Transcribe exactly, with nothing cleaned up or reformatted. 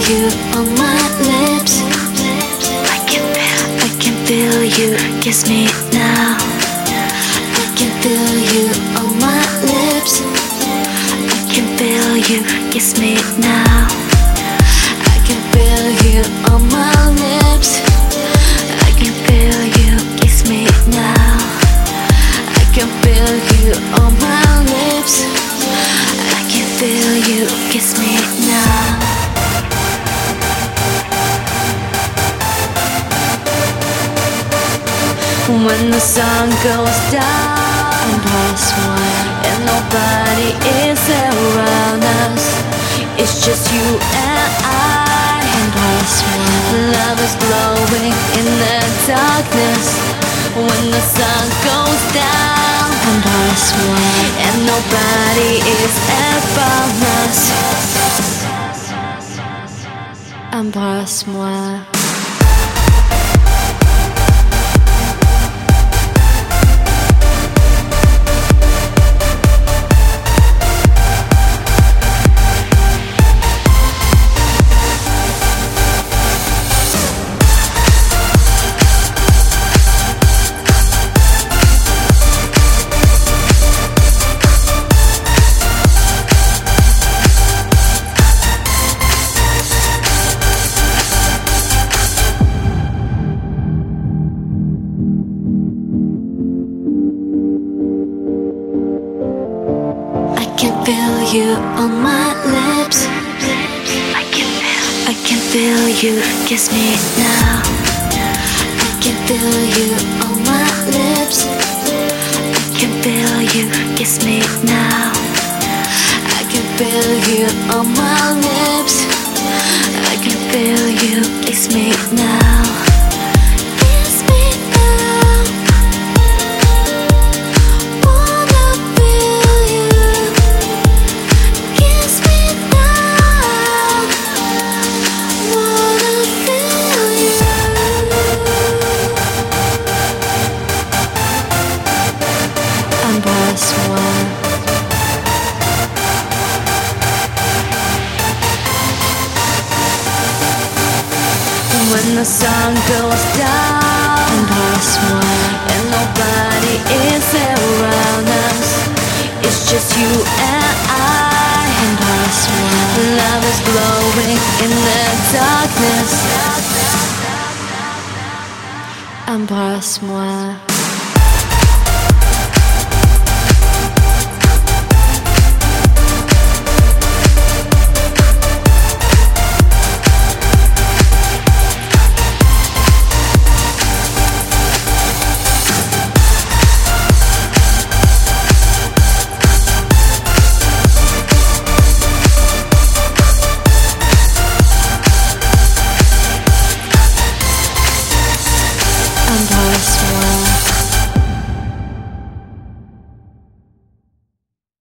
you on my lips. I can feel, I can feel you kiss me now. I can feel you on my lips. I can feel you kiss me now. I can feel you on my lips. I can feel you kiss me now. I can feel you on my lips. I can feel you kiss me now. When the sun goes down and past one, and nobody is around us, it's just you and I and past one. Love is glowing in the darkness. When the sun goes down and past one, and nobody is around us, embrasse-moi. I can feel you on my lips. I can feel, I can feel you kiss me now. I can feel you on my lips. I can feel you kiss me now. I can feel you on my lips. I can feel you kiss me now. Kiss me now. Wanna feel you. Kiss me now. Wanna feel you. Embrasse-moi. When the sun goes down, embrasse-moi, and nobody is around us, it's just you and I, embrasse-moi. Love is glowing in the darkness, embrasse-moi.